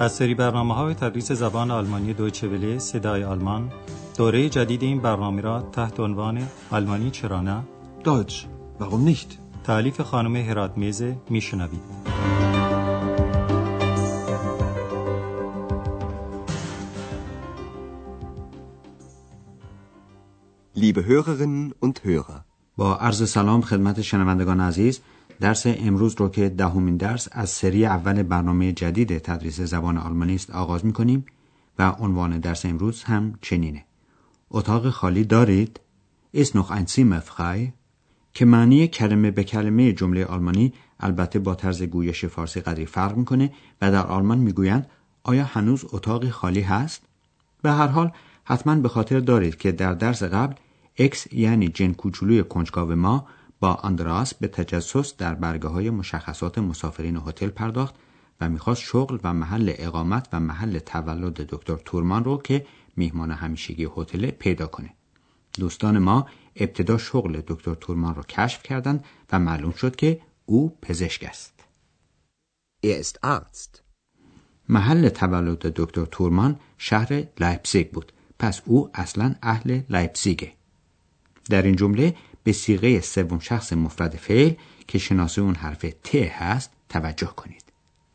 از سری برنامه‌های تدریس زبان آلمانی دویچه وله صدای آلمان، دوره جدید این برنامه را تحت عنوان آلمانی چرا نه؟ Deutsch, warum nicht? تألیف خانم هراتمیز میشنوید. Liebe Hörerinnen und Hörer. با عرض سلام خدمت شنوندگان عزیز، درس امروز رو که 10مین درس از سری اول برنامه جدید تدریس زبان آلمانی است آغاز می‌کنیم و عنوان درس امروز هم چنینه: اتاق خالی دارید؟ Ist noch ein Zimmer frei؟ که معنی کلمه به کلمه جمله آلمانی البته با طرز گویش فارسی قدری فرق می‌کنه و در آلمان می‌گویند آیا هنوز اتاقی خالی هست؟ به هر حال حتما به خاطر دارید که در درس قبل اکس یعنی جن کوچولوی کنجکاو ما با آندراس به تجسس در برگه‌های مشخصات مسافرین هتل پرداخت و می‌خواست شغل و محل اقامت و محل تولد دکتر تورمان رو که میهمان همیشگی هتل پیدا کنه. دوستان ما ابتدا شغل دکتر تورمان رو کشف کردند و معلوم شد که او پزشک است. ist Arzt. محل تولد دکتر تورمان شهر لایپزیگ بود، پس او اصلاً اهل لایپزیگه. در این جمله به صیغه سوم شخص مفرد فعل که شناسه اون حرف ت هست توجه کنید.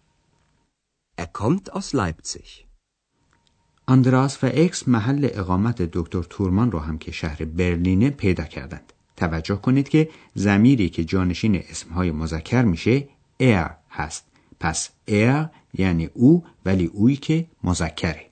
kommt aus Leipzig. آندراس و اکس محل اقامت دکتر تورمان رو هم که شهر برلینه پیدا کردند. توجه کنید که ضمیری که جانشین اسمهای مذکر میشه er هست. پس er یعنی او، ولی اویی که مذکره.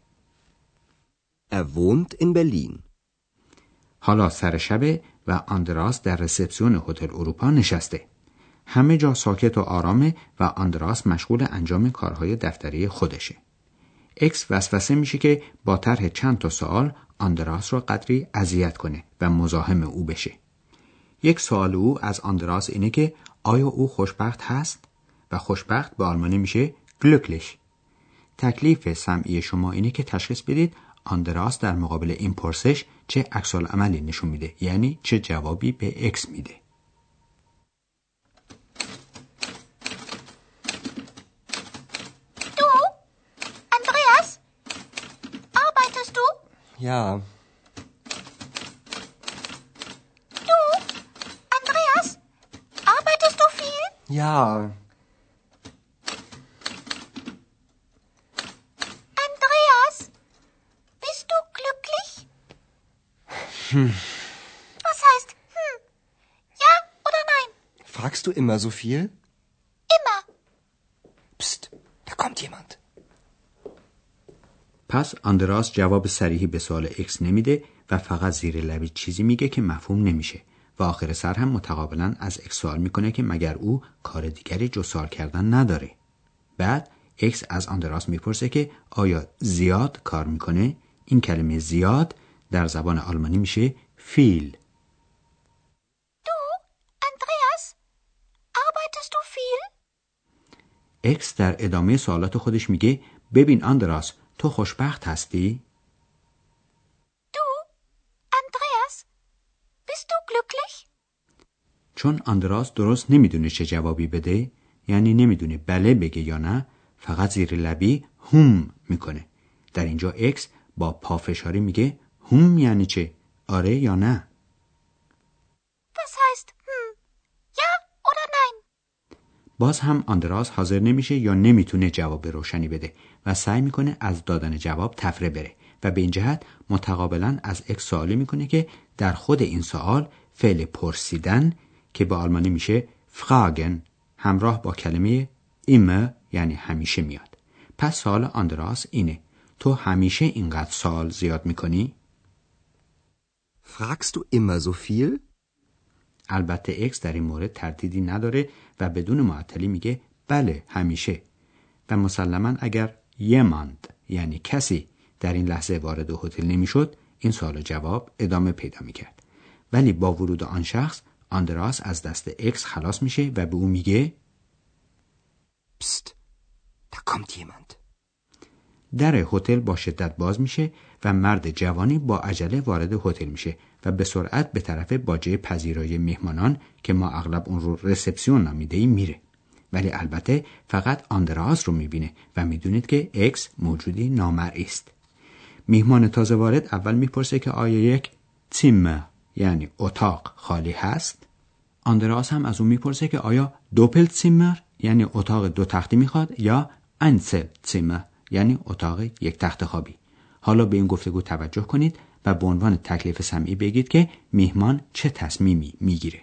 wohnt in Berlin. حالا سر شبه و آندراس در رسپسیون هتل اروپا نشسته. همه جا ساکت و آرامه و آندراس مشغول انجام کارهای دفتری خودشه. اکس وسوسه میشه که با طرح چند تا سوال آندراس رو قدری اذیت کنه و مزاحم او بشه. یک سوال او از آندراس اینه که آیا او خوشبخت هست؟ و خوشبخت به آلمانی میشه glücklich. تکلیف سمعی شما اینه که تشخیص بدید آندراس در مقابل این پرسش چه عکس‌العملی نشون میده، یعنی چه جوابی به اکس میده. Du, Andreas, arbeitest du? Ja. Du, Andreas, arbeitest du viel? Ja. Was heißt Ja oder nein? Fragst du immer so viel? Immer. Psst, da kommt jemand. پس آندراس جواب صریحی به سوال اکس نمیده و فقط زیر لبی چیزی میگه که مفهوم نمیشه و آخر سر هم متقابلا از اکس سوال میکنه که مگر او کار دیگری جز سوال کردن نداره. بعد اکس از آندراس میپرسه که آیا زیاد کار میکنه؟ این کلمه زیاد در زبان آلمانی میشه viel. Du, Andreas, arbeitest du viel? اکس در ادامه سوالات خودش میگه ببین آندراس، تو خوشبخت هستی؟ Du, Andreas, bist du glücklich? چون آندراس درست نمیدونه چه جوابی بده، یعنی نمیدونه بله بگه یا نه، فقط زیر لبی میکنه. در اینجا اکس با پافشاری میگه یعنی چه؟ آره یا نه؟ Was heißt Ja oder nein? باز هم آندراس حاضر نمیشه یا نمیتونه جواب روشنی بده و سعی میکنه از دادن جواب تفره بره و به این جهت متقابلا از اکس سوالی میکنه که در خود این سوال فعل پرسیدن که به آلمانی میشه fragen همراه با کلمه immer یعنی همیشه میاد. پس سوال آندراس اینه: تو همیشه اینقدر سوال زیاد میکنی؟ Fragst du immer so viel? البته اکس در این مورد تردیدی نداره و بدون معطلی میگه بله همیشه. و مسلماً اگر jemand یعنی کسی در این لحظه وارد هتل نمیشد این سوال و جواب ادامه پیدا میکرد. ولی با ورود آن شخص آندراس از دست اکس خلاص میشه و به او میگه Psst, da kommt jemand. در هتل با شدت باز میشه و مرد جوانی با عجله وارد هتل میشه و به سرعت به طرف باجه پذیرایی مهمانان که ما اغلب اون رو رسپسیون نامیده‌ایم میره. ولی البته فقط آندراس رو میبینه و میدونید که اکس موجودی نامرئی است. میهمان تازه وارد اول میپرسه که آیا یک زیمر یعنی اتاق خالی هست؟ آندراس هم از اون میپرسه که آیا دوپلزیمر یعنی اتاق دو تختی میخواد یا انسلزیمر یعنی اتاق یک تخت خوابی. حالا به این گفتگو توجه کنید و به عنوان تکلیف سمعی بگید که میهمان چه تصمیمی میگیره.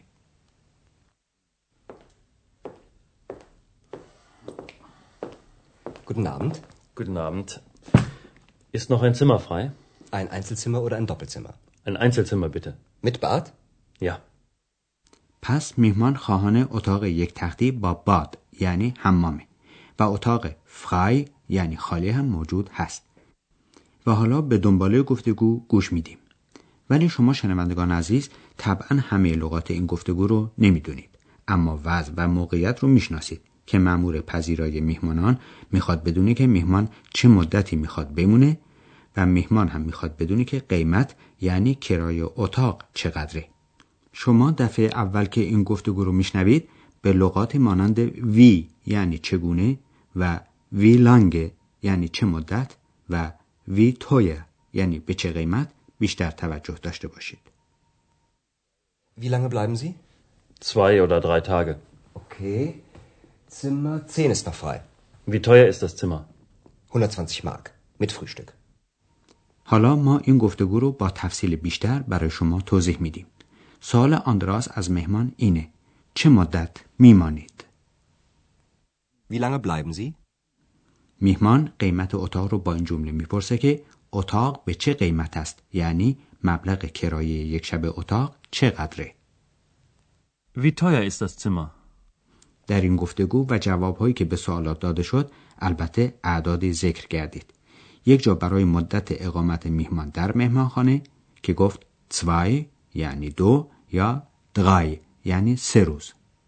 Guten Abend. Guten Abend. Ist noch ein Zimmer frei? Ein Einzelzimmer oder ein Doppelzimmer? Ein Einzelzimmer bitte. Mit Bad? Ja. پس میهمان خواهان اتاق یک تختی با باد یعنی حمامه و اتاق فرای یعنی خالی هم موجود هست. و حالا به دنباله گفتگو گوش میدیم. ولی شما شنوندگان عزیز طبعا همه لغات این گفتگو رو نمیدونید، اما وضع و موقعیت رو میشناسید که مأمور پذیرای میهمانان میخواد بدونه که میهمان چه مدتی میخواد بمونه و میهمان هم میخواد بدونه که قیمت یعنی کرایه اتاق چقدره. شما دفعه اول که این گفتگو رو میشنوید به لغاتی مانند وی یعنی چگونه و وی لانگ یعنی چه مدت و وی تویه یعنی به چه قیمت بیشتر توجه داشته باشید. Wie lange bleiben Sie? 2 oder 3 Tage. Okay. Zimmer 10 ist noch frei. Wie teuer ist das Zimmer? 120 Mark. Mit Frühstück. حالا ما این گفتگو رو با تفصیل بیشتر برای شما توضیح میدیم. سوال آندراس از مهمان اینه: چه مدت میمانید؟ Wie lange bleiben Sie? میهمان قیمت اتاق رو با این جمله میپرسه که اتاق به چه قیمت است، یعنی مبلغ کرایه یک شب اتاق چقدره؟ Wie teuer ist das Zimmer? در این گفتگو و جوابهایی که به سوالات داده شد البته اعدادی ذکر گردید. یک جا برای مدت اقامت میهمان در مهمانخانه که گفت 2 یعنی 2 یا 3 یعنی 3 روز.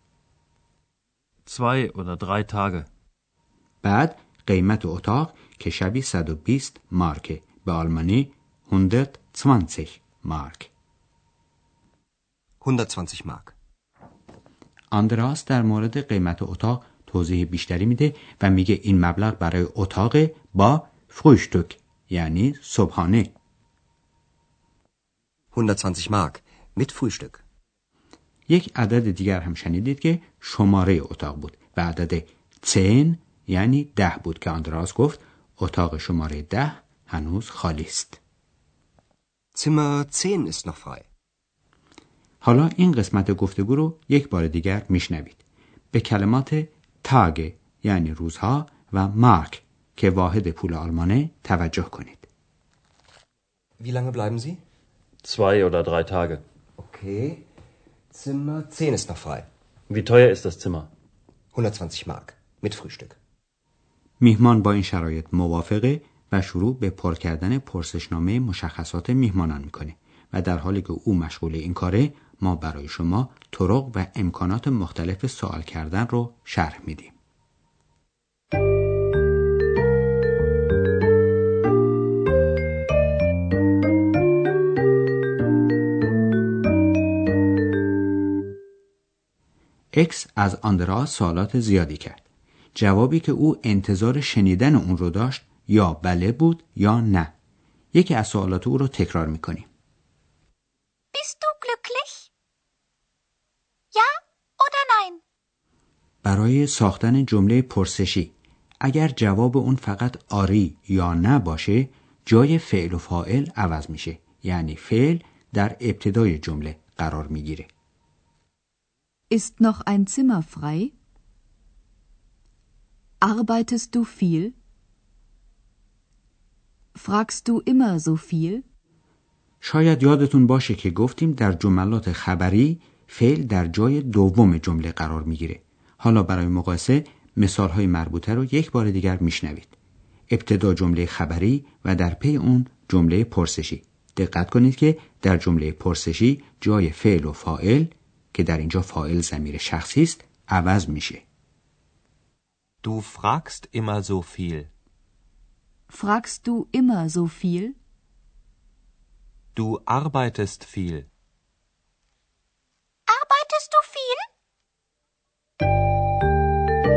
2 oder 3 Tage. بعد قیمت اتاق که شبی 120 مارک، به آلمانی 120 مارک. 120 Mark. آندراس در مورد قیمت اتاق توضیح بیشتری میده و میگه این مبلغ برای اتاق با فروشتوک یعنی صبحانه. 120 Mark. Mit Frühstück. یک عدد دیگر هم شنیدید که شماره اتاق بود و عدد 10 یعنی 10 بود که آندراس گفت اتاق شماره 10 هنوز خالی است. Zimmer 10 ist noch frei. حالا این قسمت گفتگو رو یک بار دیگر میشنوید. به کلمات تاگ یعنی روزها و مارک که واحد پول آلمانه توجه کنید. Wie lange bleiben Sie? 2 oder 3 Tage. Okay. Zimmer 10 ist noch frei. Wie teuer ist das Zimmer? 120 Mark. Mit Frühstück. میهمان با این شرایط موافقه و شروع به پر کردن پرسشنامه مشخصات میهمانان میکنه و در حالی که او مشغول این کاره ما برای شما طرق و امکانات مختلف سوال کردن رو شرح میدیم. اکس از آندراس سوالات زیادی کرد. جوابی که او انتظار شنیدن اون رو داشت یا بله بود یا نه. یکی از سوالات او رو تکرار میکنیم. Bist du glücklich? Ja oder nein? برای ساختن جمله پرسشی اگر جواب اون فقط آری یا نه باشه جای فعل و فاعل عوض میشه، یعنی فعل در ابتدای جمله قرار میگیره. Ist noch ein Zimmer frei? Arbeitest du viel? Fragst du immer so viel? شاید یادتون باشه که گفتیم در جملات خبری فعل در جای دوم جمله قرار میگیره. حالا برای مقایسه مثالهای مربوطه رو یک بار دیگر میشنوید. ابتدا جمله خبری و در پی اون جمله پرسشی. دقت کنید که در جمله پرسشی جای فعل و فاعل که در اینجا فاعل ضمیر شخصی است عوض میشه. Du fragst immer so viel. Fragst du immer so viel? Du arbeitest viel. Arbeitest du viel?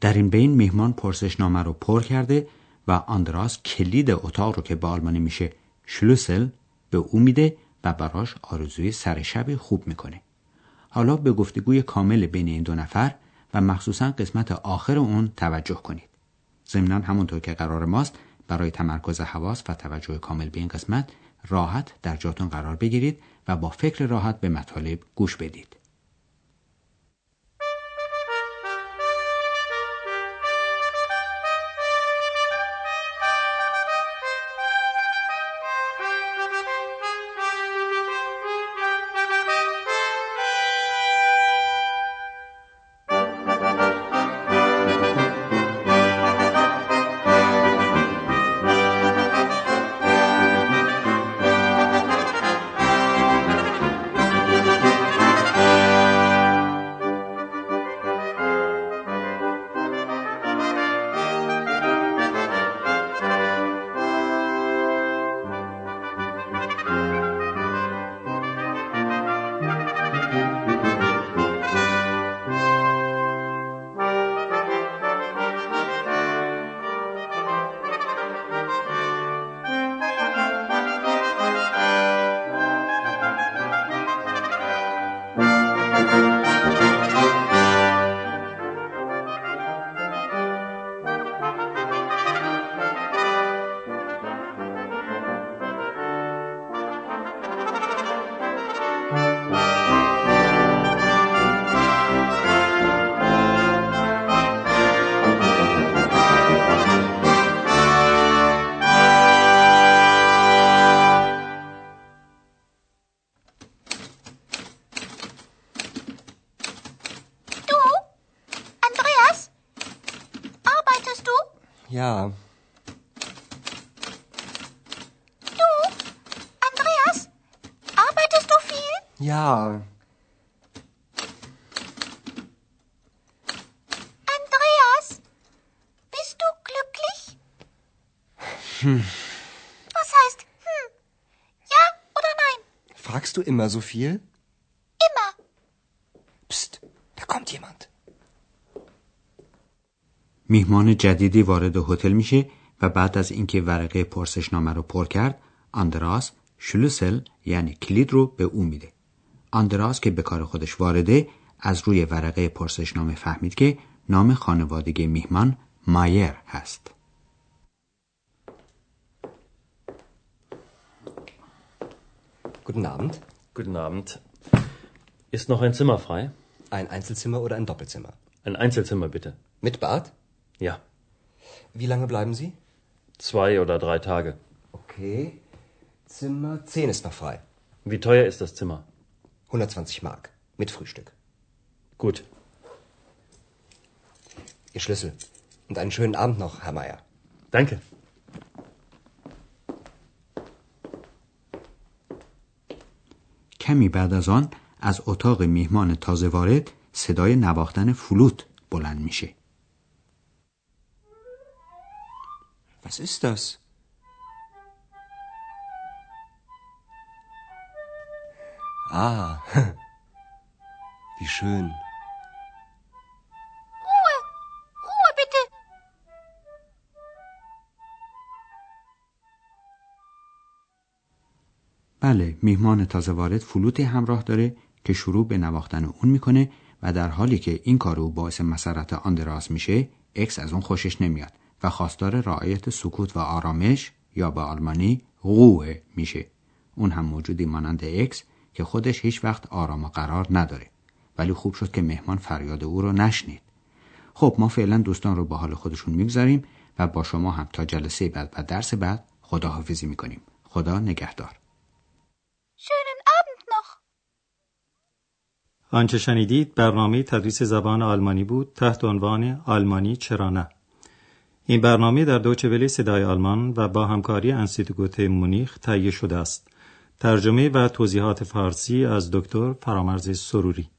در این بین میهمان پرسشنامه رو پر کرده و آندراس کلید اتاق رو که به آلمانی میشه شلوسل به او میده و براش آرزوی سر شب خوب میکنه. حالا به گفتگوی کامل بین این دو نفر و مخصوصا قسمت آخر اون توجه کنید. ضمناً همونطور که قرار ماست برای تمرکز حواس و توجه کامل به این قسمت راحت در جاتون قرار بگیرید و با فکر راحت به مطالب گوش بدید. Ja. Du, Andreas, arbeitest du viel? Ja. Andreas, bist du glücklich? Was heißt ja oder nein? Fragst du immer so viel? Immer. Psst, da kommt jemand. میهمان جدیدی وارد هتل میشه و بعد از اینکه ورقه پرسشنامه رو پر کرد، آندراس شلوسل یعنی کلید رو به او میده. آندراس که به کار خودش وارده از روی ورقه پرسشنامه فهمید که نام خانوادگی میهمان مایر هست. Guten Abend. Guten Abend. Ist noch ein Zimmer frei? Ein Einzelzimmer oder ein Doppelzimmer? Ein Einzelzimmer bitte. Mit Bad? Ja. Wie lange bleiben Sie? 2 oder 3 Tage. Okay. Zimmer 10 ist noch frei. Wie teuer ist das Zimmer? 120 Mark. Mit Frühstück. Gut. Ihr Schlüssel. Und einen schönen Abend noch, Herr Meier. Danke. کمی بعد از آن از اتاق میهمان تازه وارد صدای نواختن فلوت بلند میشه. Was ist das? Ah, wie schön. Ruhe, Ruhe bitte. بله، میهمان تازه وارد فلوتی همراه داره که شروع به نواختن اون میکنه و در حالی که این کار او باعث مسرت آندراس میشه، اکس از اون خوشش نمیاد و خواستار رعایت سکوت و آرامش یا به آلمانی روح میشه. اون هم موجودی مانند اکس که خودش هیچ وقت آرام و قرار نداره، ولی خوب شد که مهمان فریاد او رو نشنید. خب ما فعلا دوستان رو به حال خودشون میگذاریم و با شما هم تا جلسه بعد و درس بعد خداحافظی میکنیم. خدا نگهدار. Schönen Abend noch. آنچه شنیدید برنامه تدریس زبان آلمانی بود تحت عنوان آلمانی چرا نه. این برنامه در دویچه وله صدای آلمان و با همکاری انستیتوت مونیخ تهیه شده است. ترجمه و توضیحات فارسی از دکتر فرامرز سروری.